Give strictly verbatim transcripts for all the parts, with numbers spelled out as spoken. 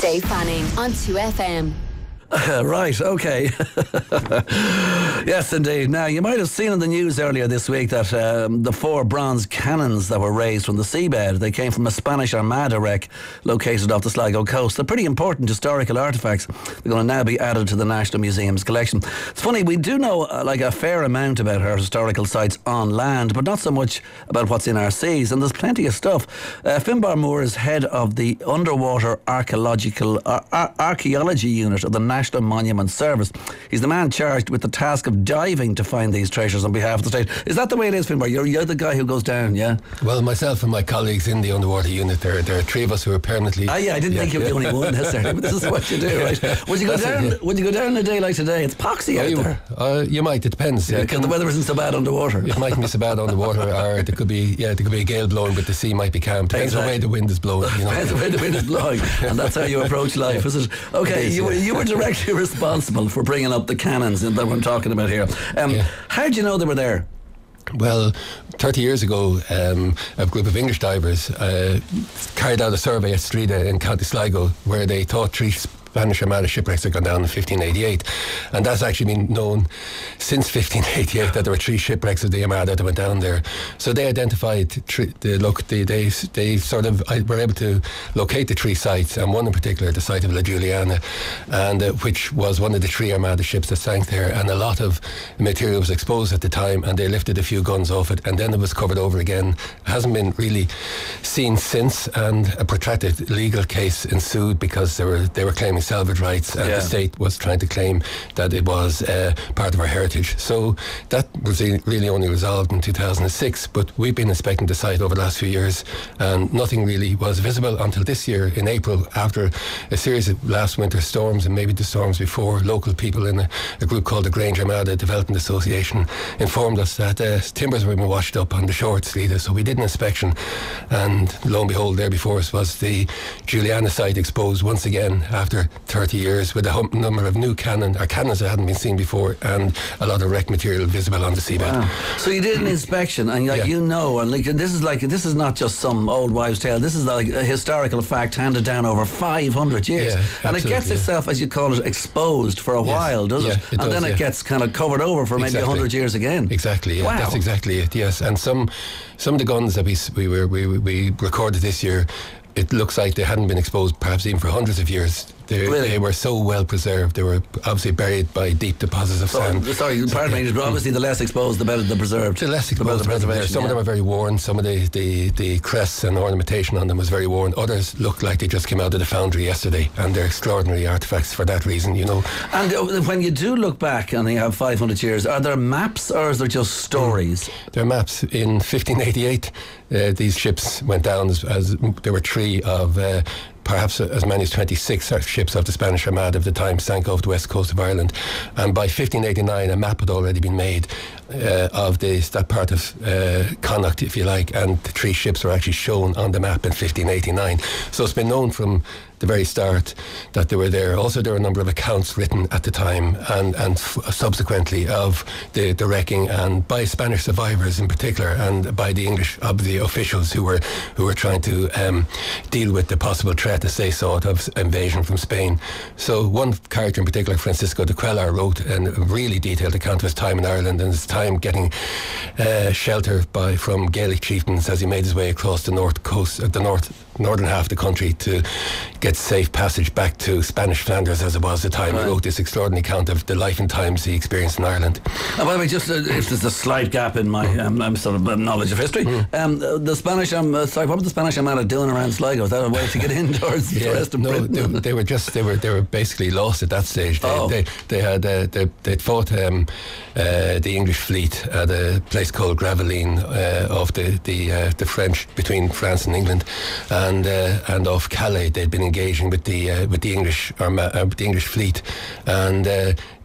Dave Fanning on two F M. Uh, right, okay. Yes, indeed. Now, you might have seen in the news earlier this week that um, the four bronze cannons that were raised from the seabed, they came from a Spanish Armada wreck located off the Sligo coast. They're pretty important historical artefacts. They're going to now be added to the National Museum's collection. It's funny, we do know uh, like a fair amount about our historical sites on land, but not so much about what's in our seas, and there's plenty of stuff. Uh, Finbar Moore is head of the Underwater Archaeological uh, Ar- Archaeology Unit of the National Monument Service. He's the man charged with the task of diving to find these treasures on behalf of the state. Is that the way it is, Finbar? You're, you're the guy who goes down, yeah? Well, myself and my colleagues in the underwater unit, there, there are three of us who are permanently... Ah, yeah, I didn't yeah, think you were yeah. the only one necessarily, but this is what you do, right? Would you go down? It, yeah. Would you go down in a day like today? It's poxy oh, out you, there. Uh, you might. It depends. Yeah, Yeah, because the weather isn't so bad underwater. It mightn't be so bad underwater, or there could be yeah, there could be a gale blowing, but the sea might be calm. Depends exactly. the way the wind is blowing. You know? Depends the way the wind is blowing, and that's how you approach life, yeah. is it? Okay, it is, you, yeah. you were directly responsible for bringing up the cannons that we're talking about here. Um, yeah. How do you know they were there? Well, thirty years ago, um, a group of English divers uh, carried out a survey at Strida in County Sligo where they thought three Spanish Armada shipwrecks had gone down in fifteen eighty-eight, and that's actually been known since fifteen eighty-eight that there were three shipwrecks of the Armada that went down there. So they identified three, the look they, they they sort of were able to locate the three sites, and one in particular, the site of La Giuliana, and uh, which was one of the three Armada ships that sank there, and a lot of material was exposed at the time, and they lifted a few guns off it, and then it was covered over again. It hasn't been really seen since, and a protracted legal case ensued because they were they were claiming salvage rights, and yeah. the state was trying to claim that it was uh, part of our heritage. So that was really only resolved in two thousand six, but we've been inspecting the site over the last few years, and nothing really was visible until this year in April, after a series of last winter storms and maybe the storms before. Local people in a, a group called the Grange Armada Development Association informed us that uh, timbers were being washed up on the shore at Slida. So we did an inspection, and lo and behold, there before us was the Giuliana site exposed once again after thirty years, with a hum- number of new cannon or cannons that hadn't been seen before, and a lot of wreck material visible on the seabed. Wow. So you did an inspection, and like, yeah. you know, and like this is like this is not just some old wives' tale. This is like a historical fact handed down over five hundred years, yeah, and it gets yeah. itself, as you call it, exposed for a yes. while, does yeah, it? it and does, then it yeah. gets kind of covered over for maybe exactly. a hundred years again. Exactly. Yeah, wow. That's exactly it. Yes, and some some of the guns that we we were we we recorded this year, it looks like they hadn't been exposed perhaps even for hundreds of years. They, really? they were so well preserved. They were obviously buried by deep deposits of so, sand. Sorry, pardon me. Obviously, the less exposed, the better the preserved. The less exposed, the better the preservation. Some yeah. of them are very worn. Some of the, the, the crests and ornamentation on them was very worn. Others looked like they just came out of the foundry yesterday, and they're extraordinary artefacts for that reason, you know. And uh, when you do look back and you have five hundred years, are there maps or is there just stories? Mm. There are maps. In fifteen eighty-eight, uh, these ships went down as, as there were three of... Uh, perhaps as many as twenty-six ships of the Spanish Armada of the time sank off the west coast of Ireland. And by fifteen eighty-nine, a map had already been made uh, of this, that part of uh, Connacht, if you like, and the three ships were actually shown on the map in fifteen eighty-nine. So it's been known from the very start that they were there. Also, there were a number of accounts written at the time and, and f- subsequently of the, the wrecking, and by Spanish survivors in particular, and by the English of the officials who were who were trying to um, deal with the possible threat, as they saw it, of invasion from Spain. So one character in particular, Francisco de Cuellar, wrote a really detailed account of his time in Ireland and his time getting uh, shelter by from Gaelic chieftains as he made his way across the north coast, uh, the north northern half of the country to get safe passage back to Spanish Flanders, as it was at the time. Right. He wrote this extraordinary account of the life and times he experienced in Ireland. And by the way, just uh, if there's a slight gap in my um, um, sort of um, knowledge of history, mm. um, the Spanish, um, uh, sorry, what was the Spanish Armada doing around Sligo? Was that a way to get in towards yeah, the rest of no, Britain? They, they were just they were they were basically lost at that stage. They oh. they, they had uh, they they'd fought um, uh, the English fleet at a place called Gravelines uh, of the the uh, the French, between France and England, and uh, and off Calais they'd been engaging with the uh, with the English arma- uh, with the English fleet, and uh,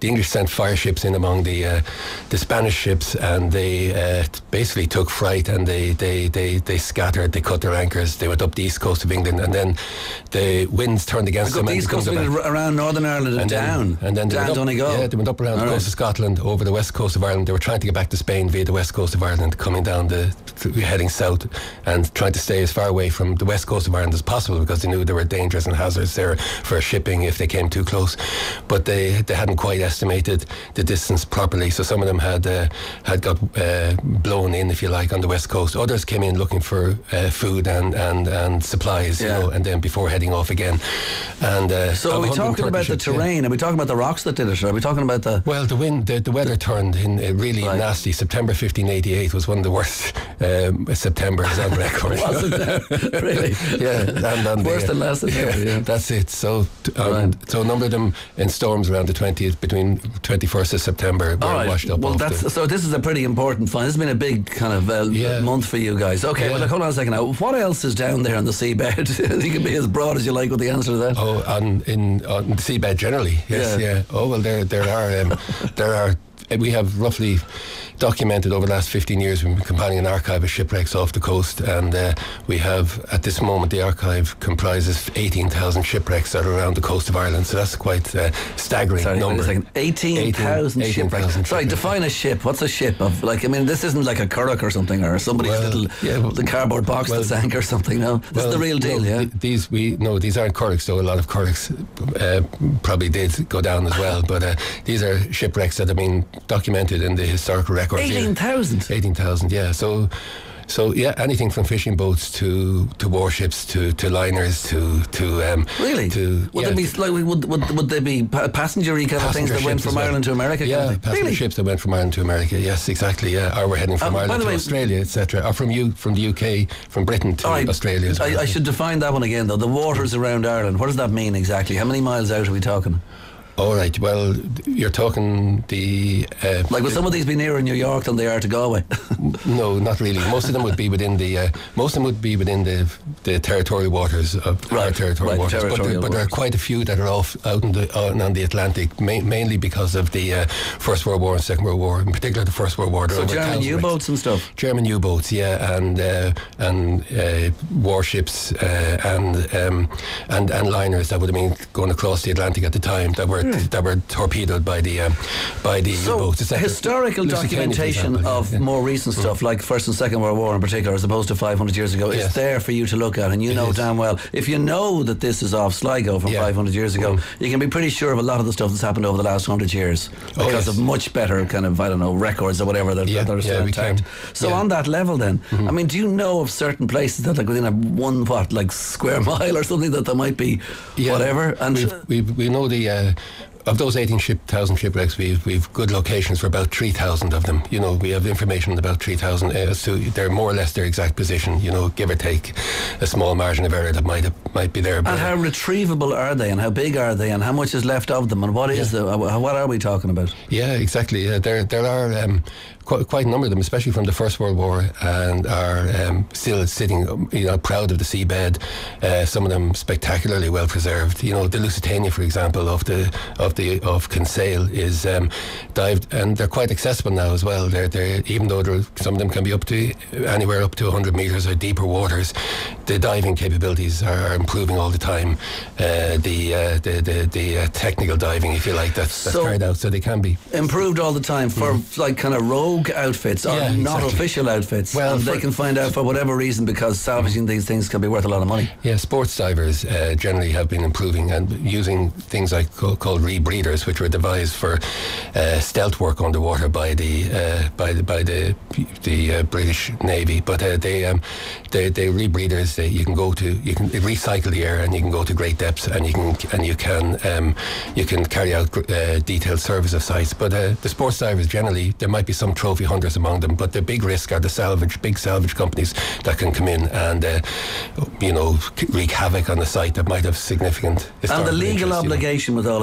the English sent fire ships in among the uh, the Spanish ships, and they uh, basically took fright, and they, they, they, they scattered, they cut their anchors, they went up the east coast of England, and then the winds turned against them. The east coast of England around Northern Ireland and, and down. Then, and then they down went up, Donegal. Yeah, they went up around All the coast right. of Scotland, over the west coast of Ireland. They were trying to get back to Spain via the west coast of Ireland, coming down the, heading south, and trying to stay as far away from the west coast of Ireland as possible, because they knew there were dangers and hazards there for shipping if they came too close. But they, they hadn't quite estimated the distance properly, so some of them had uh, had got uh, blown in, if you like, on the west coast. Others came in looking for uh, food and, and, and supplies, yeah. you know, and then before heading off again. And uh, so are we talking about the terrain? Yeah. Are we talking about the rocks that did it? Or are we talking about the... Well, the wind, the, the weather turned in uh, really right. nasty. September fifteen eighty-eight was one of the worst um, Septembers on record. Was it there? Really? Yeah. And, and Worse the, than last September, yeah, yeah. That's it. So, um, right. so a number of them in storms around the twentieth, between twenty-first of September, were right. washed up. Well, that's, the, so this is a pretty important find. This has been a big kind of uh, yeah. month for you guys. Okay, yeah. well, look, hold on a second now. What else is down there on the seabed? You can be as broad as you like with the answer to that. Oh, on in on the seabed generally. Yes, yeah. yeah. Oh well, there there are um, there are. We have roughly documented over the last fifteen years. We've been compiling an archive of shipwrecks off the coast, and uh, we have at this moment the archive comprises eighteen thousand shipwrecks that are around the coast of Ireland. So that's quite a staggering Sorry, number. Wait a second. eighteen thousand shipwrecks. Sorry, define a ship. What's a ship of? Like, I mean, this isn't like a currach or something, or somebody's well, little yeah, well, the cardboard box well, that sank or something. No, this well, is the real deal. No, yeah. These we no, these aren't currachs. Though a lot of currachs uh, probably did go down as well. But uh, these are shipwrecks that have been documented in the historical records. eighteen thousand? eighteen thousand, yeah. So, so yeah, anything from fishing boats to, to warships to, to liners to to um, really. To, would yeah, there be like would would would there be passenger-y kind of things that went from well. Ireland to America? Yeah, kind of passenger really? ships that went from Ireland to America. Yes, exactly. Yeah, or we're heading from um, Ireland to way, Australia, et cetera. Or from you from the U K, from Britain to right, Australia as well. I, I should define that one again, though. The waters around Ireland. What does that mean exactly? How many miles out are we talking? All right. Well, you're talking the uh, like. Would some of these be nearer New York than they are to Galway? No, not really. Most of them would be within the. Uh, most of them would be within the the territorial waters of right, our territorial right, waters. Territorial but, there, but there are quite a few that are off out in the, on, on the Atlantic, ma- mainly because of the uh, First World War and Second World War. In particular, the First World War. So German U-boats and stuff. German U-boats, yeah, and uh, and uh, warships uh, and um, and and liners that would have been going across the Atlantic at the time that were mm. that were torpedoed by the um, by the so U-boats. So historical documentation example, of yeah. more recent stuff, mm. like First and Second World War in particular, as opposed to five hundred years ago, yes. is there for you to look at, and you it know is. damn well, if you know that this is off Sligo from yeah. five hundred years ago, mm. you can be pretty sure of a lot of the stuff that's happened over the last hundred years because oh, yes. of much better kind of, I don't know, records or whatever that, yeah. that are still yeah, intact. So yeah. on that level then, mm-hmm. I mean, do you know of certain places that like within a one, what, like square mile or something that there might be yeah. whatever? And we we know the uh, of those eighteen thousand ship, shipwrecks, we've we've good locations for about three thousand of them. You know, we have information on about three thousand as to they're more or less their exact position. You know, give or take a small margin of error that might have, might be there. And how retrievable are they, and how big are they, and how much is left of them, and what is yeah. the what are we talking about? Yeah, exactly. Uh, there there are. Um, Quite, quite a number of them, especially from the First World War, and are um, still sitting, you know, proud of the seabed. Uh, some of them spectacularly well preserved. You know, the Lusitania, for example, of the of the of Kinsale is um, dived, and they're quite accessible now as well. They're they even though some of them can be up to anywhere up to one hundred metres or deeper waters. The diving capabilities are, are improving all the time. Uh, the, uh, the the the uh, technical diving, if you like, that's, that's so carried out, so they can be improved all the time for mm. like kind of rogue outfits or yeah, not exactly. official outfits. Well, and they can find out for whatever reason, because salvaging these things can be worth a lot of money. Yeah, sports divers uh, generally have been improving and using things like co- called rebreathers, which were devised for uh, stealth work underwater by the uh, by the by the the uh, British Navy. But uh, they um, they they rebreathers. They, you can go to you can recycle the air, and you can go to great depths, and you can and you can um, you can carry out uh, detailed surveys of sites. But uh, the sports divers generally, there might be some trophy hunters among them, but the big risk are the salvage, big salvage companies that can come in and uh, you know wreak havoc on the site that might have significant. And the legal interest, obligation you know. with all of this thing,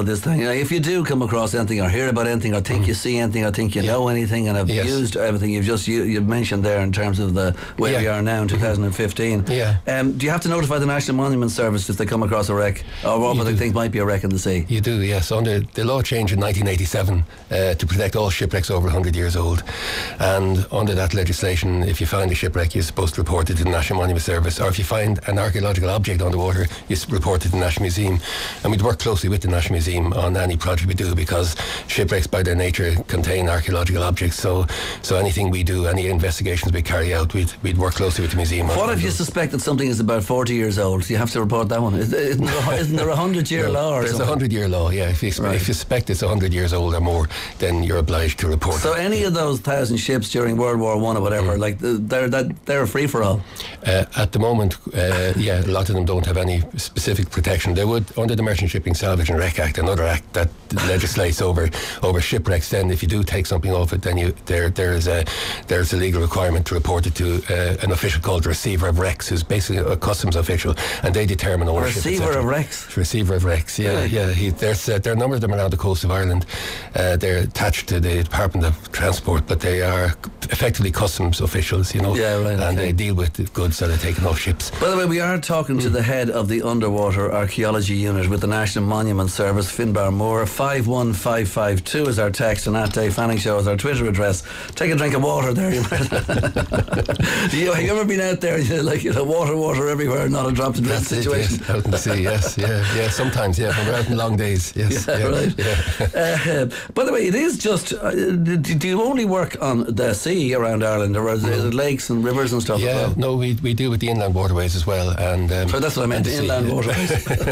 know, if you do come across anything or hear about anything or think mm. you see anything or think you yeah. know anything and have yes. used everything you've just you, you've mentioned there in terms of the where yeah. we are now in two thousand fifteen, yeah. um, do you have to notify the National Monument Service if they come across a wreck or what they think might be a wreck in the sea? You do, yes. Under the law changed in nineteen eighty-seven uh, to protect all shipwrecks over one hundred years old, and under that legislation, if you find a shipwreck, you're supposed to report it to the National Monument Service, or if you find an archaeological object underwater, you report it to the National Museum. And we'd work closely with the National Museum on any project we do, because shipwrecks by their nature contain archaeological objects, so so anything we do, any investigations we carry out, we'd, we'd work closely with the museum. What if you suspect that something is about forty years old? Do you have to report that one? Isn't there, isn't there a hundred year no, law or there's something? a hundred year law, yeah. If you, right. if you suspect it's a hundred years old or more, then you're obliged to report so it. So any of those thousand ships during World War One or whatever, mm. like they're that they're a free for all. Uh, at the moment, uh, yeah, a lot of them don't have any specific protection. They would under the Merchant Shipping Salvage and Wreck Act, another act that legislates over over shipwrecks. Then, if you do take something off it, then you there there is a there's a legal requirement to report it to uh, an official called the Receiver of Wrecks, who's basically a customs official, and they determine ownership. Receiver of Wrecks. Receiver of Wrecks. Yeah, really? yeah. He, there's uh, there are a number of them around the coast of Ireland. Uh, they're attached to the Department of Transport, but they are effectively customs officials, you know. Yeah, right. And okay. they deal with the goods that are taken off ships. By the way, we are talking mm. to the head of the Underwater Archaeology Unit with the National Monument Service, Finbar Moore. five one five five two is our text, and at Dave Fanning Show is our Twitter address. Take a drink of water there. you, have you ever been out there, you know, like, you know, water, water everywhere, not a drop to drink situation? It, yes. Out in the sea, yes, yeah, yeah. Sometimes, yeah, when we're out in long days, yes. Yeah, yeah, right. Yeah. Uh, by the way, it is just, uh, do you only work on the sea around Ireland, or is it lakes and rivers and stuff? Yeah, as well? no, we we deal with the inland waterways as well. And um, so that's what I meant, the inland sea, waterways.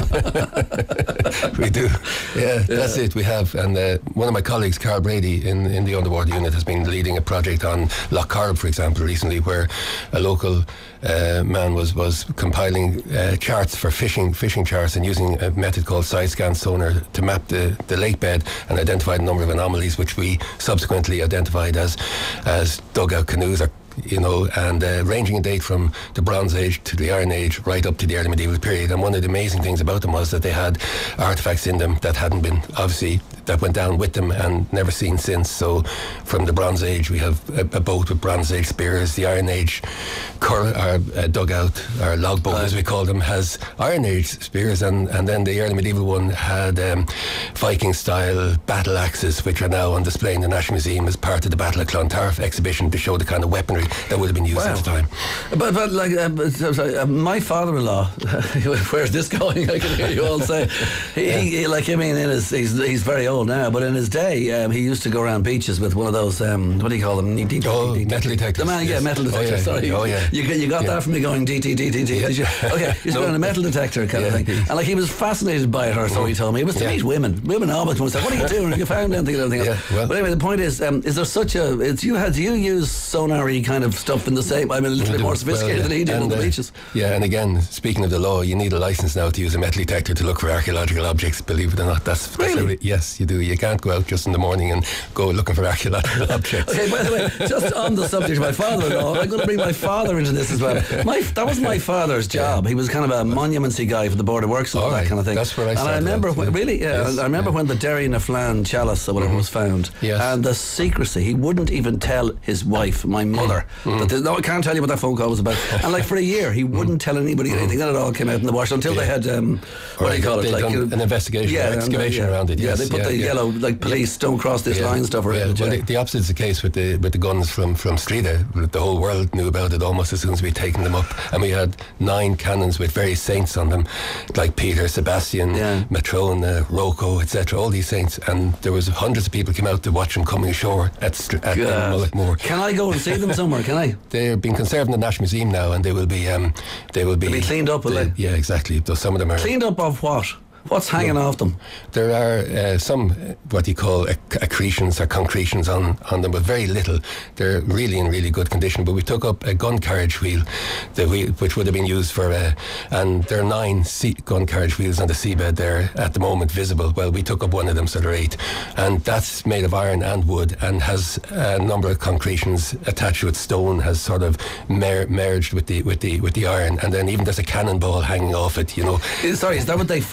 We do, yeah, yeah, that's it, we have. And uh, one of my colleagues, Carl Brady, in, in the Underwater Unit, has been leading a project on Lough Corrib, for example, recently, where a local uh, man was, was compiling uh, charts for fishing fishing charts and using a method called side scan sonar to map the, the lake bed and identified a number of anomalies, which we subsequently identified as as dugout canoes, or you know, and uh, ranging in date from the Bronze Age to the Iron Age right up to the early medieval period. And one of the amazing things about them was that they had artefacts in them that hadn't been, obviously, that went down with them and never seen since. So from the Bronze Age we have a, a boat with Bronze Age spears. The Iron Age cur- our uh, dugout, our log boat, as we call them, has Iron Age spears, and, and then the early medieval one had um, Viking style battle axes, which are now on display in the National Museum as part of the Battle of Clontarf exhibition to show the kind of weaponry that would have been used wow. at the time. But, but like uh, sorry, uh, my father-in-law, where's this going? I can hear you all say. He, yeah. he, like I mean, in his, he's he's very old now, but in his day, um, he used to go around beaches with one of those. Um, what do you call them? Oh, metal detectors. The man, yes. yeah, metal detector. Oh, yeah. Sorry, oh yeah. You you got yeah. that from me going D T D T T. Yeah. Okay, he's no. going a metal detector kind yeah. of thing, and like he was fascinated by it, or so he told me. It was to yeah. meet women. Women always want to say, "What are you doing? Have you found anything?" And everything else. Yeah, well. But anyway, the point is, um, is there such a? It's you had do you use sonar-y kind of stuff in the same? I mean, a little bit more sophisticated well, yeah. than he did on the uh, beaches. Yeah, and again, speaking of the law, you need a license now to use a metal detector to look for archaeological objects. Believe it or not, that's, that's really a, yes, you do. You can't go out just in the morning and go looking for archaeological objects. Okay, by the way, just on the subject of my father-in-law, I'm going to bring my father into this as well. My that was my father's job. Yeah. He was kind of a monumentsy guy for the Board of Works and all, all right. that kind of thing. That's where I and I remember out, when, yeah. really, yeah, yes. I remember yeah. when the Derry na Flan chalice or whatever mm-hmm. was found, yes. and the secrecy. He wouldn't even tell his wife, my mother, mm-hmm. that the, no, I can't tell you what that phone call was about. And like for a year, he wouldn't tell anybody anything. Then it all came out in the wash until yeah. they had um, what do you call it? Like uh, an investigation, yeah, an excavation and, uh, yeah. around it. Yeah, Yes, they put yeah, the yeah. yellow like police don't cross this yeah. line stuff around yeah. it. Well, Yeah. the, the opposite is the case with the with the guns from from Strida. The whole world knew about it almost as soon as we'd taken them up, and we had nine cannons with various saints on them, like Peter, Sebastian, yeah. Matrone, uh, Rocco, et cetera. All these saints, and there was hundreds of people came out to watch them coming ashore at Str- at uh, Mulletmore. Can I go and see them somewhere? Can I? They're being conserved in the National Museum now, and they will be um, they will be, They'll be cleaned up, will they? they? Yeah, exactly. Though some of them are cleaned up of what? What's hanging yeah. off them? There are uh, some, uh, what you call acc- accretions or concretions on, on them, but very little. They're really in really good condition. But we took up a gun carriage wheel, the wheel which would have been used for, uh, and there are nine sea- gun carriage wheels on the seabed there at the moment visible. Well, we took up one of them, so there are eight. And that's made of iron and wood and has a number of concretions attached to it. Stone has sort of mer- merged with the with the with the iron. And then even there's a cannonball hanging off it, you know. Sorry, is that what they fired with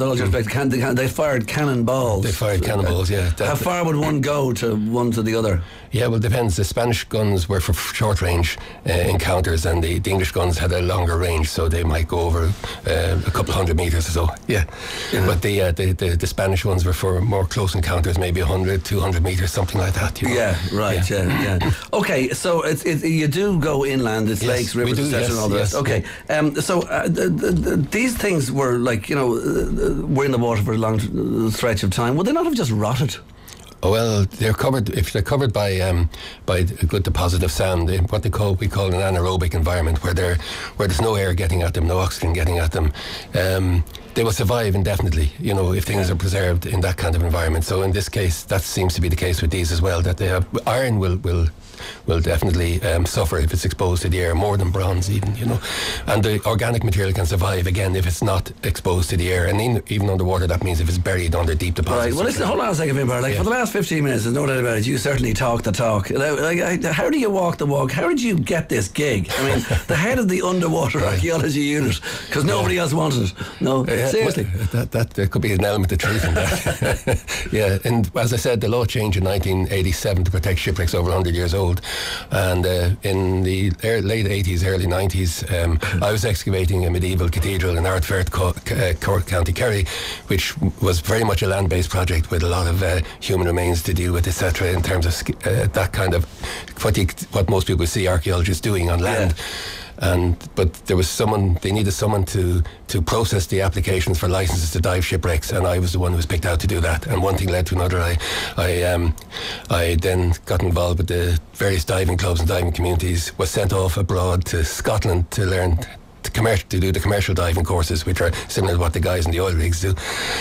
all due respect, can, can, they fired cannonballs. They fired cannonballs, yeah. That, How far would one go to one to the other? Yeah, well, it depends. The Spanish guns were for short range uh, encounters, and the, the English guns had a longer range, so they might go over uh, a couple hundred metres or so. Yeah, yeah. But the, uh, the, the the Spanish ones were for more close encounters, maybe one hundred, two hundred metres, something like that. You know? Yeah, right. Yeah, yeah. yeah. Okay, so it's it, you do go inland. It's yes, lakes, rivers, et cetera, and all the rest. Yes, okay, yeah. um, so uh, the, the, the, these things were like you know uh, were in the water for a long stretch of time. Would they not have just rotted? Oh, well, they're covered. If they're covered by um, by a good deposit of sand, in what they call we call an anaerobic environment, where they're where there's no air getting at them, no oxygen getting at them, um, they will survive indefinitely. You know, if things yeah. are preserved in that kind of environment. So in this case, that seems to be the case with these as well. That they have iron will will. will definitely um, suffer if it's exposed to the air, more than bronze even, you know. And the organic material can survive again if it's not exposed to the air, and in, even underwater that means if it's buried under deep deposits. Right, well listen, hold on a second, Finbar. Like yeah. for the last fifteen minutes, there's no doubt about it, you certainly talk the talk. Like, how do you walk the walk? How did you get this gig? I mean, the head of the underwater right. archaeology unit, because nobody yeah. else wanted it. No, uh, seriously. Well, that, that there could be an element of truth in that. Yeah, and as I said, the law changed in nineteen eighty-seven to protect shipwrecks over one hundred years old. And uh, in the er- late eighties, early nineties, um, I was excavating a medieval cathedral in Ardfert, Co- uh, Cork, County Kerry, which was very much a land-based project with a lot of uh, human remains to deal with, et cetera. In terms of uh, that kind of what you, what most people see archaeologists doing on land. Yeah. And but there was someone they needed someone to to process the applications for licenses to dive shipwrecks, and I was the one who was picked out to do that. And one thing led to another. I I um I then got involved with the various diving clubs and diving communities. Was sent off abroad to Scotland to learn to, commer- to do the commercial diving courses, which are similar to what the guys in the oil rigs do.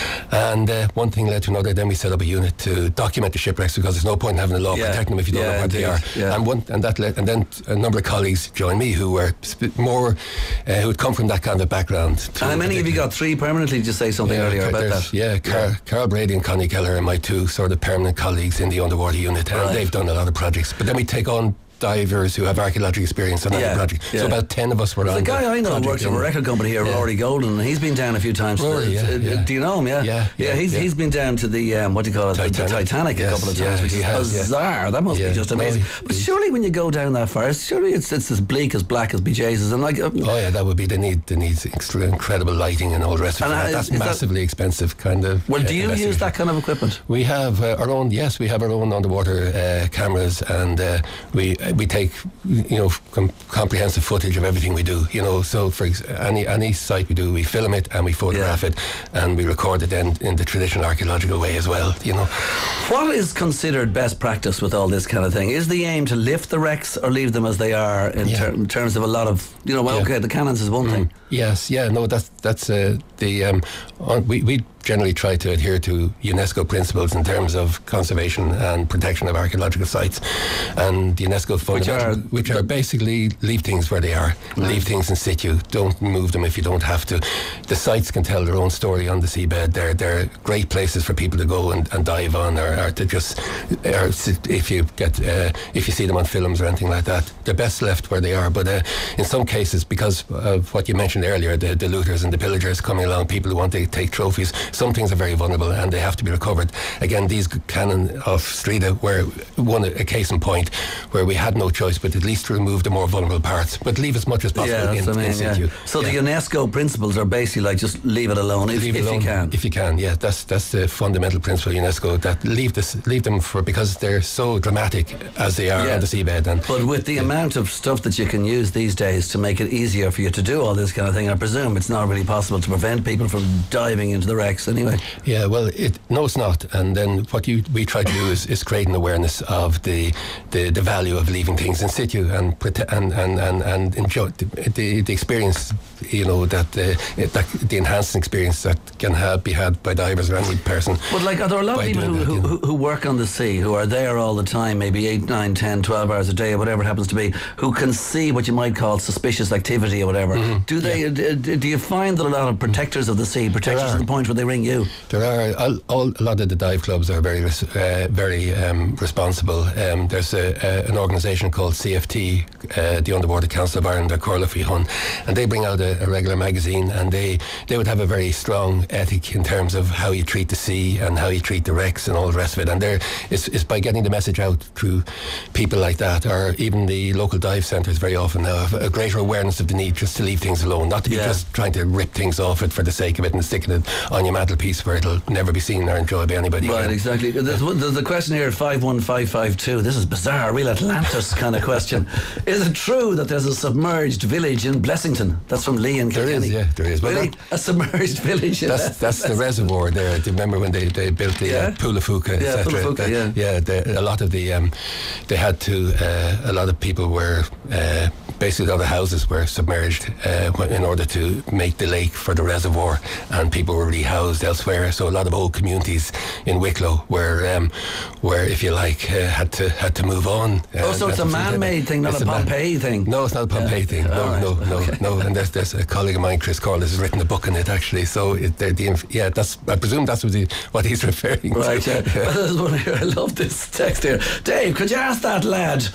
And uh, one thing led to another. Then we set up a unit to document the shipwrecks, because there's no point in having a law yeah. protecting them if you don't yeah, know what indeed. they are. Yeah. And one and that led, and then a number of colleagues joined me who were sp- more uh, who had come from that kind of background. And how many have you got? Three permanently? Did you say something yeah, earlier about that? Yeah, Car- yeah. Carl Brady and Connie Keller are my two sort of permanent colleagues in the underwater unit, and right. they've done a lot of projects. But then we take on divers who have archaeological experience on that yeah, project. Yeah. So about ten of us were There's on the guy the I know works for a record company here, yeah. Rory Golden, and he's been down a few times. Rory, yeah, yeah. Do you know him? Yeah, yeah, yeah. yeah he's yeah. he's been down to the um, what do you call it, Titanic, the Titanic yes, a couple of times, yeah, which is has, bizarre. Yeah. That must yeah. be just amazing. No, but surely when you go down that far, surely it's it's as bleak as black as bejesus, and like. Uh, oh yeah, that would be. They need they need extra, incredible lighting and all the rest of it. That. That's massively that, expensive, kind of. Well, uh, do you use that kind of equipment? We have uh, our own. Yes, we have our own underwater uh, cameras, and uh, we uh, we take you know. Com- comprehensive footage of everything we do, you know. So for ex- any any site we do, we film it and we photograph yeah. it, and we record it then in the traditional archaeological way as well, you know. What is considered best practice with all this kind of thing? Is the aim to lift the wrecks or leave them as they are in, yeah. ter- in terms of a lot of, you know, well, yeah. okay, the cannons is one mm. thing. Yes, yeah, no, that's that's uh, the um, on, we we generally try to adhere to UNESCO principles in terms of conservation and protection of archaeological sites, and UNESCO fundamental, which are, which are basically leave things where they are, right. leave things in situ, don't move them if you don't have to. The sites can tell their own story on the seabed. They're they're great places for people to go and, and dive on, or, or to just, or if you get uh, if you see them on films or anything like that, they're best left where they are. But uh, in some cases, because of what you mentioned earlier, the, the looters and the pillagers coming along, people who want to take trophies, some things are very vulnerable and they have to be recovered. Again, these cannon of Strida were one a case in point where we had no choice but at least to remove the more vulnerable parts, but leave as much as possible yeah, in, I mean, in situ. Yeah. So yeah. the UNESCO principles are basically like just leave it alone if, leave it if alone, you can. If you can, yeah, that's that's the fundamental principle of UNESCO, that leave this leave them for because they're so dramatic as they are yeah. on the seabed. And but with the yeah. amount of stuff that you can use these days to make it easier for you to do all this kind of thing, I presume it's not really possible to prevent people from diving into the wrecks anyway. Yeah, well, it, no, it's not. And then what you we try to do is, is create an awareness of the, the, the value of leaving things in situ and prote- and, and, and, and enjoy the, the, the experience, you know, that, uh, that the enhanced experience that can have, be had by divers or any person. But like, are there a lot of people who, that, who, you know? who work on the sea, who are there all the time, maybe eight, nine, ten, twelve hours a day or whatever it happens to be, who can see what you might call suspicious activity or whatever? Mm-hmm. Do they they, do, do you find that a lot of protectors of the sea, protectors to the point where they ring you? There are all, all, a lot of the dive clubs are very uh, very um, responsible. Um, there's a, a, an organisation called C F T, uh, the Underwater Council of Ireland, or Corla Fí Hun, and they bring out a, a regular magazine, and they they would have a very strong ethic in terms of how you treat the sea and how you treat the wrecks and all the rest of it. And there, it's, it's by getting the message out through people like that, or even the local dive centres very often now have a greater awareness of the need just to leave things alone, not to be yeah. just trying to rip things off it for the sake of it and sticking it on your mantelpiece where it'll never be seen or enjoyed by anybody. Right, again. exactly. There's, there's a question here at five one five five two. This is bizarre, a real Atlantis kind of question. Is it true that there's a submerged village in Blessington? That's from Lee and There Kilkenny. is, yeah, there is. Really? That, a submerged village in That's, that's the reservoir there. Do you remember when they, they built the yeah. uh, Pulafuka, yeah, et cetera? Pulafuka, yeah. Yeah, the, a lot of the, um, they had to, uh, a lot of people were, uh, basically all the houses were submerged uh, in order to make the lake for the reservoir, and people were rehoused elsewhere. So a lot of old communities in Wicklow were, um, were if you like, uh, had to had to move on. Oh, so it's a man-made thing, not a Pompeii man- thing? No, it's not a Pompeii yeah. thing. No, right. no, no, okay. no. And there's, there's a colleague of mine, Chris Corliss, has written a book on it actually. So it, the, the, yeah, that's I presume that's what, he, what he's referring right, to. Yeah. Yeah. There's one here. I love this text here. Dave, could you ask that lad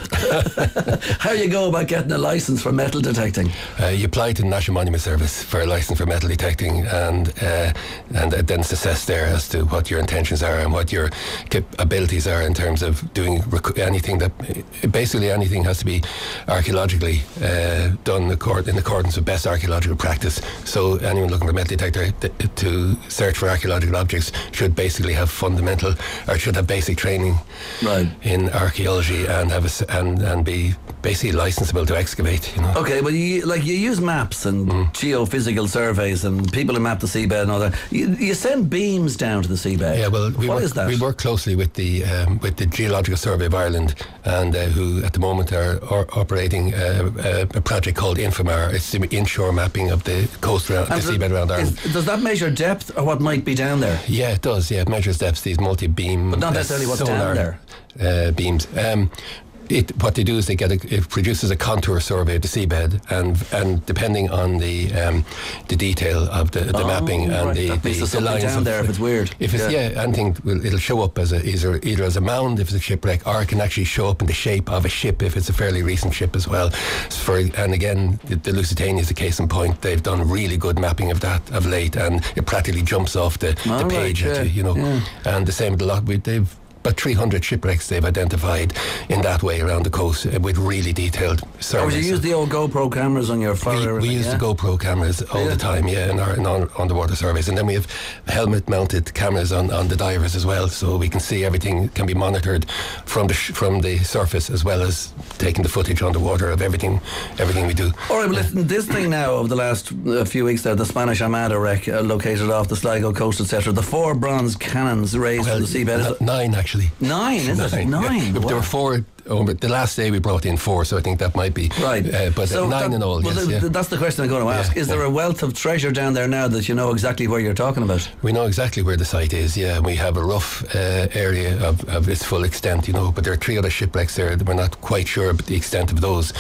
how you go about getting a licence for metal detecting? Uh, you apply to the National Monument Service for a licence for metal detecting, and uh, and then it's assessed there as to what your intentions are and what your abilities are in terms of doing rec- anything that basically anything has to be archaeologically uh, done accord, in accordance with best archaeological practice. So anyone looking for a metal detector th- to search for archaeological objects should basically have fundamental or should have basic training right. in archaeology and have a, and and be basically licensable to excavate. You know. Okay, but you like you use maps and mm. geophysical surveys and people who map the seabed and all that. You, you send beams down to the seabed. Yeah, well, we what work, is that? We work closely with the um, with the Geological Survey of Ireland, and uh, who at the moment are, are operating uh, a, a project called Infomar. It's the inshore mapping of the coast around, the seabed around Ireland. Is, does that measure depth or what might be down there? Yeah, it does. Yeah, it measures depths. These multi-beam, but not necessarily uh, what's down there. Uh, beams. Um, It, what they do is they get a, it produces a contour survey of the seabed, and and depending on the um, the detail of the, the oh, mapping and right. the, that the, the, the lines down of, there if it's weird. If it's yeah, yeah anything will, it'll show up as a either either as a mound if it's a shipwreck, or it can actually show up in the shape of a ship if it's a fairly recent ship as well. For and again, the, the Lusitania is a case in point. They've done really good mapping of that of late, and it practically jumps off the, oh, the page, right, yeah, you, you know. Yeah. And the same with a lot. We, they've about three hundred shipwrecks they've identified in that way around the coast uh, with really detailed surveys. Oh, would you use the old GoPro cameras on your phone? We, we use yeah? the GoPro cameras all yeah. the time, yeah, in our, in our underwater surveys. And then we have helmet-mounted cameras on, on the divers as well, so we can see everything can be monitored from the sh- from the surface, as well as taking the footage underwater of everything everything we do. All right, well, listen, this thing now over the last uh, few weeks there, the Spanish Armada wreck uh, located off the Sligo coast, et cetera. The four bronze cannons raised well, from the seabed. N- nine, actually. Nine, is nine, it? Nine. Yeah. Wow. There were four. Oh, but the last day we brought in four, so I think that might be right. Uh, but so nine that, in all. Well, yes, the, yeah. That's the question I'm going to ask. Yeah, is yeah. there a wealth of treasure down there now that you know exactly where you're talking about? We know exactly where the site is. Yeah, we have a rough uh, area of, of its full extent, you know. But there are three other shipwrecks there that we're not quite sure about the extent of those.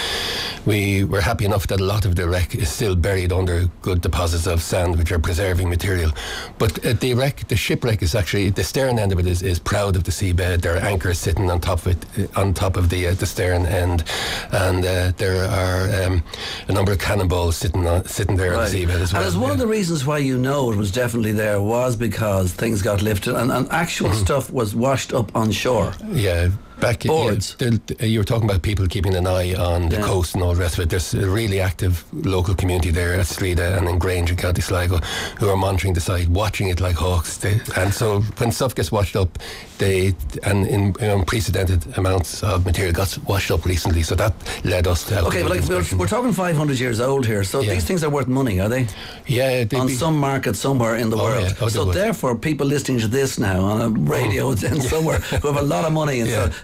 We were happy enough that a lot of the wreck is still buried under good deposits of sand, which are preserving material. But uh, the wreck, the shipwreck, is actually the stern end of it is, is proud of the seabed. There are anchors sitting on top of it, uh, on top of the uh, the stern end, and uh, there are um, a number of cannonballs sitting on, sitting there right. on the seabed as well. And as one yeah. of the reasons why you know it was definitely there was because things got lifted and, and actual mm-hmm. stuff was washed up on shore. Yeah. Back Boards. Yeah, you were talking about people keeping an eye on the yeah. coast and all the rest of it. There's a really active local community there at Slida and in Grange in County Sligo who are monitoring the site, watching it like hawks. They, and so when stuff gets washed up, they and in you know, unprecedented amounts of material got washed up recently. So that led us to. Okay, but like we're, we're talking five hundred years old here. So yeah. these things are worth money, are they? Yeah, on be, some market somewhere in the oh, world. Yeah. Oh, so therefore, people listening to this now on a radio oh. and somewhere who have a lot of money and yeah. so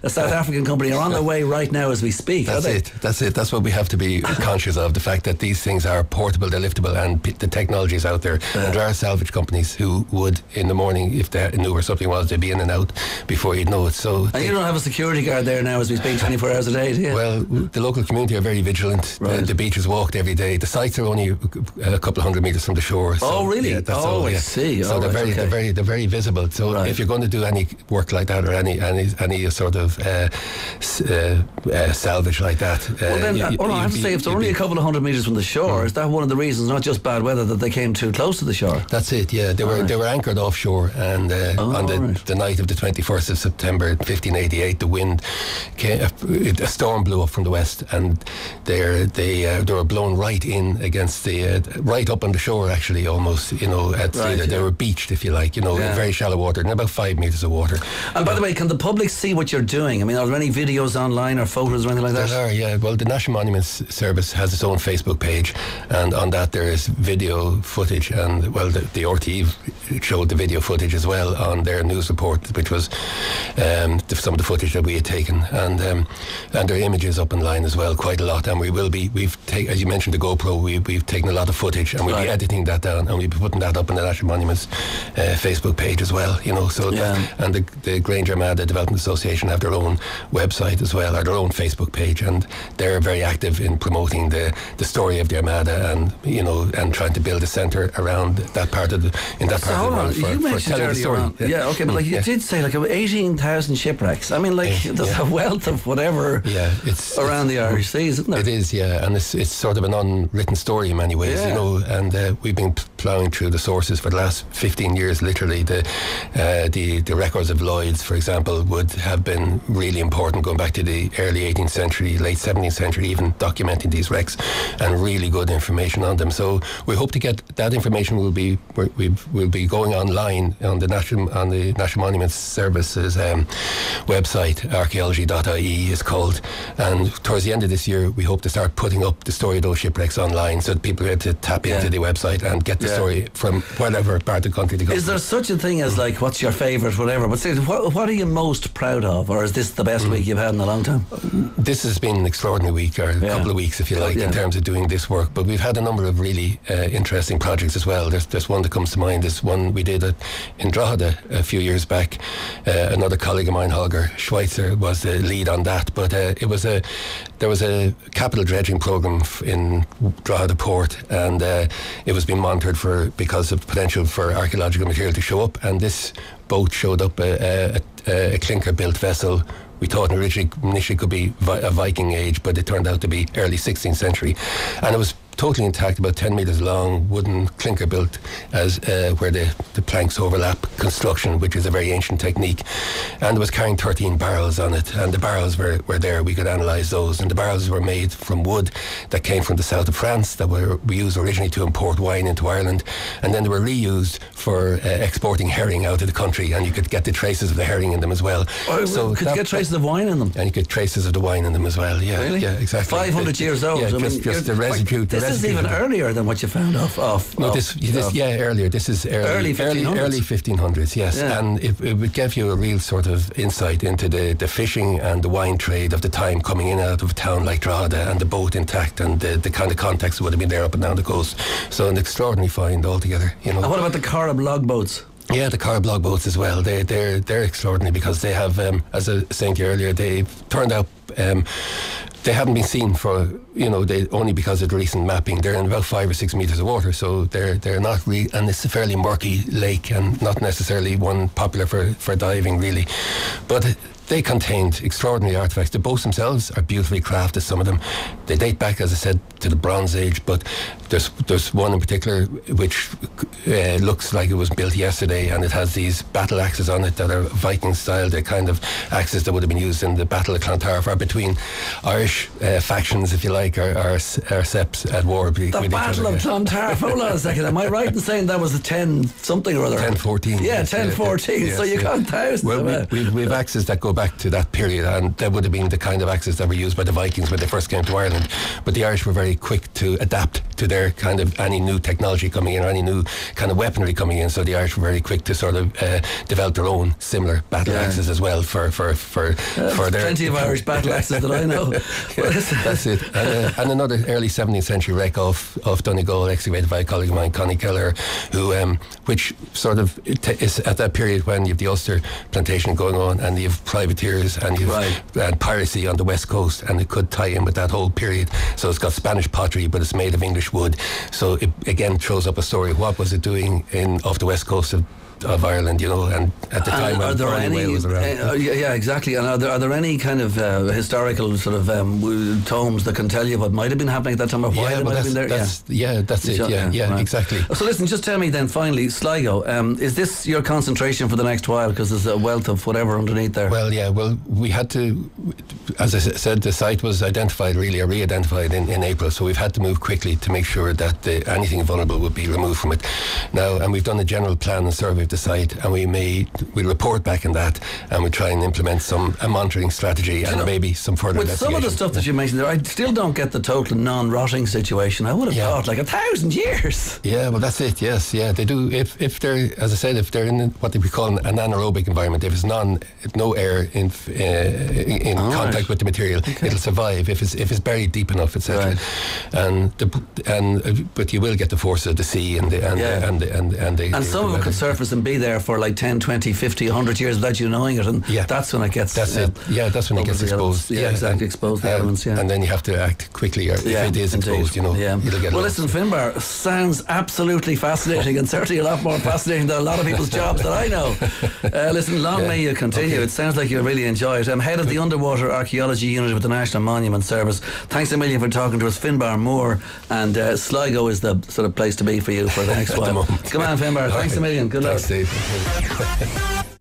a South African company, are on their way right now as we speak. That's it. That's it. That's what we have to be conscious of. The fact that these things are portable, they're liftable, and p- the technology is out there. Yeah. And there are salvage companies who would, in the morning, if they knew where something was, they'd be in and out before you'd know it. So, and they, you don't have a security guard there now as we speak, twenty-four hours a day, do you? well, the local community are very vigilant. Right. The, the beach is walked every day. The sites are only a couple of hundred metres from the shore. So, Oh, really? Yeah, that's Oh, all, I yeah. see. So Oh, they're right, very, okay. they're very, they're very visible. So Right. if you're going to do any work like that or any any any sort of uh, s- uh, uh, salvage like that, uh, Well, then, you- uh, well, I you'd have to be- say, if they're you'd only be- a couple of hundred metres from the shore, Mm. is that one of the reasons, not just bad weather, that they came too close to the shore? That's it. Yeah, they were Right. they were anchored offshore, and uh, Oh, on the, right. the night of the twenty-first of September, fifteen eighty-eight, the wind came, a, a storm blew up from the west, and they they uh, they were blown right in against the uh, right up on the shore, actually, almost. You know, at Right, Streeter. They yeah. were beached, if you like. You know, Yeah. in very shallow water, and about five meters of water. And by the way, can the public see what you're doing? I mean, are there any videos online or photos or anything like that? There are, yeah. Well, the National Monuments Service has its own Facebook page, and on that there is video footage, and well, the, the R T E showed the video footage as well on their news report, which was um, the, some of the footage that we had taken, and um, and there are images up online as well, quite a lot. And we will be, we've taken, as you mentioned, the GoPro, we, we've taken a lot of footage, and we'll Right. be editing that down, and we'll be putting that up on the National Monuments uh, Facebook page as well. You know, so Yeah. that, and the, the Grange Armada Development Association have their own website as well, or their own Facebook page, and they're very active in promoting the, the story of the Armada, and you know, and trying to build a centre around that part of the in that So part hold of the on, world for, you for mentioned telling the earlier story. on, yeah, okay, but like you Yeah. did say, like about eighteen thousand shipwrecks. I mean, like Yeah, there's yeah. a wealth of whatever Yeah, it's around it's, the Irish seas, isn't there? It is, yeah, and it's it's sort of an unwritten story in many ways, Yeah. you know. And uh, we've been p- ploughing through the sources for the last fifteen years, literally. The uh, the the records of Lloyd's, for example, would have been really important, going back to the early eighteenth century, late seventeenth century, even documenting these wrecks, and really good information on them. So we hope to get that information. Will be we're- we've, we'll be going online on the national on the National Monuments Service's um, website, archaeology dot I E is called, and towards the end of this year we hope to start putting up the story of those shipwrecks online, so that people get to tap Yeah. into the website and get the Yeah. story from whatever part of the country they go. Is there such a thing as like what's your favourite, whatever? But say, what, what are you most proud of, or is this the best week you've had in a long time? This has been an extraordinary week, or a Yeah. couple of weeks, if you like, Yeah. in terms of doing this work. But we've had a number of really uh, interesting projects as well. There's, there's one that comes to mind. There's one we did at, in Drogheda a few years back. Uh, another colleague of mine, Holger Schweitzer, was the lead on that. But uh, it was a there was a capital dredging program f- in Drogheda Port, and uh, it was being monitored for because of potential for archaeological material to show up. And this boat showed up, a, a, a clinker-built vessel. We thought originally initially could be vi- a Viking age, but it turned out to be early sixteenth century, and it was totally intact, about ten metres long, wooden clinker built, as uh, where the, the planks overlap construction, which is a very ancient technique, and it was carrying thirteen barrels on it, and the barrels were, were there. We could analyse those, and the barrels were made from wood that came from the south of France, that were we used originally to import wine into Ireland, and then they were reused for uh, exporting herring out of the country, and you could get the traces of the herring in them as well. Or So could that- you get traces of wine in them? and you get traces of the wine in them as well. Yeah, Really? yeah, exactly. five hundred years old. Yeah, I mean, just, just the you're- residue. like, the this is residue even of it. earlier than what you found off. off No, off, this, this off- yeah, earlier. This is early, Early early, fifteen hundreds. early fifteen hundreds. Yes, Yeah. and it, it would give you a real sort of insight into the, the fishing and the wine trade of the time, coming in and out of a town like Drogheda, and the boat intact, and the, the kind of context that would have been there up and down the coast. So an extraordinary find altogether. You know. And what about the Corrib logboats? Yeah, the car blog boats as well. They they're they're extraordinary because they have, um, as I was saying to you earlier, they've turned out. Um, they haven't been seen for, you know, they only because of the recent mapping. They're in about five or six meters of water, so they're they're not re- and it's a fairly murky lake and not necessarily one popular for, for diving really, but they contained extraordinary artifacts. The boats themselves are beautifully crafted, some of them. They date back, as I said, to the Bronze Age, but there's there's one in particular which uh, looks like it was built yesterday, and it has these battle axes on it that are Viking style. They're kind of axes that would have been used in the Battle of Clontarf, or between Irish uh, factions, if you like, or, or, or seps at war. The Battle of Clontarf. Hold on a second. Am I right in saying that was the ten something or other? ten fourteen. Yeah, yes, ten fourteen. yes, So you yeah. got thousands Well, of we, it. we've, we've axes that go back to that period, and that would have been the kind of axes that were used by the Vikings when they first came to Ireland. But the Irish were very quick to adapt to their kind of any new technology coming in or any new kind of weaponry coming in. So the Irish were very quick to sort of uh, develop their own similar battle Yeah. axes as well for for for, Uh, for their plenty of Irish battle axes that I know. Yeah, that's it. And, uh, and another early seventeenth century wreck of, of Donegal, excavated by a colleague of mine, Connie Keller, who, um, which sort of it is at that period when you have the Ulster plantation going on and you have privateers and you have Right. and piracy on the west coast, and it could tie in with that whole period. So it's got Spanish pottery, but it's made of English wood. So it again throws up a story. What was it doing in off the west coast of of Ireland, you know, and at the time And when are there Barney any? Whale was around. Uh, yeah, yeah, exactly. And are there are there any kind of uh, historical sort of um, w- tomes that can tell you what might have been happening at that time or why Yeah, they well, might have that's, been there? that's, yeah. that's it. Sure, Yeah, yeah, right. exactly. So listen, just tell me then finally, Sligo, um, is this your concentration for the next while? Because there's a wealth of whatever underneath there. Well, yeah, well, we had to, as I s- said, the site was identified really, or re-identified in, in April, so we've had to move quickly to make sure that the, anything vulnerable would be removed from it. Now, and we've done a general plan and survey of the site, and we may, we'll report back on that, and we'll try and implement some, a monitoring strategy and know, maybe some further With some of the investigation. stuff that you mentioned there, I still don't get the total non-rotting situation. I would have Yeah. thought like a thousand years. Yeah, well, that's it. Yes, yeah, they do. If if they're, as I said, if they're in what they call an anaerobic environment, if it's non, if no air in uh, in All contact right. with the material, it'll survive. If it's if it's buried deep enough, et cetera. Right. And the, and uh, but you will get the force of the sea and the and Yeah. the, and the, and and, the, And the, some of the it could weather. surface and be there for like ten, twenty, fifty, one hundred years without you knowing it, and Yeah. that's when it gets That's uh, it. Yeah, that's when it over gets the elements. exposed. Yeah, exactly, and- exposed the and- elements, yeah. And then you have to act quickly, or Yeah, if it is indeed. exposed, you know, yeah. you'll get Well, lost. listen, Finbar sounds absolutely fascinating, and certainly a lot more fascinating than a lot of people's jobs that I know. Uh, listen, long Yeah. may you continue. Okay. It sounds like you really enjoy it. I'm head of the Underwater Archaeology Unit with the National Monument Service. Thanks a million for talking to us, Finbar Moore, and uh, Sligo is the sort of place to be for you for the next At the while. moment. Come on, Finbar. Thanks a million. Good luck. Thanks, Dave.